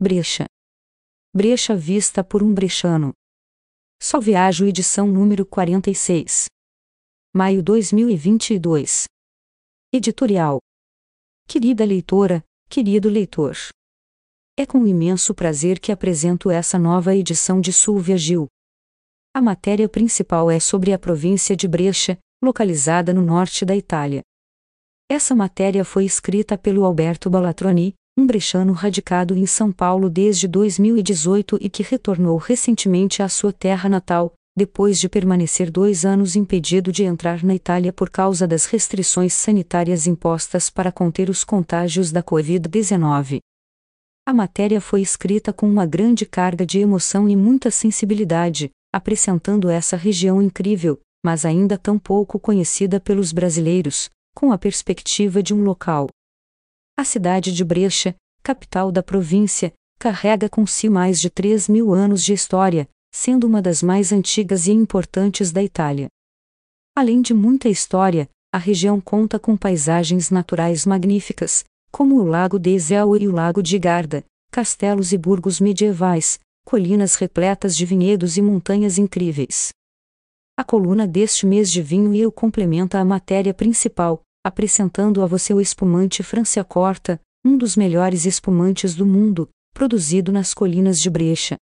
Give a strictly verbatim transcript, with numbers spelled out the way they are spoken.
Brecha. Brecha vista por um brechano. Só Viajo edição número quarenta e seis. Maio dois mil e vinte e dois. Editorial. Querida leitora, querido leitor. É com imenso prazer que apresento essa nova edição de Só Viajo. A matéria principal é sobre a província de Brescia, localizada no norte da Itália. Essa matéria foi escrita pelo Alberto Balatroni, um brechano radicado em São Paulo desde dois mil e dezoito e que retornou recentemente à sua terra natal, depois de permanecer dois anos impedido de entrar na Itália por causa das restrições sanitárias impostas para conter os contágios da covid dezenove. A matéria foi escrita com uma grande carga de emoção e muita sensibilidade, apresentando essa região incrível, mas ainda tão pouco conhecida pelos brasileiros, com a perspectiva de um local. A cidade de Brescia, capital da província, carrega com si mais de três mil anos de história, sendo uma das mais antigas e importantes da Itália. Além de muita história, a região conta com paisagens naturais magníficas, como o Lago de Iseo e o Lago de Garda, castelos e burgos medievais, colinas repletas de vinhedos e montanhas incríveis. A coluna deste mês de vinho e eu complementa a matéria principal, apresentando a você o espumante Franciacorta, um dos melhores espumantes do mundo, produzido nas colinas de Brescia.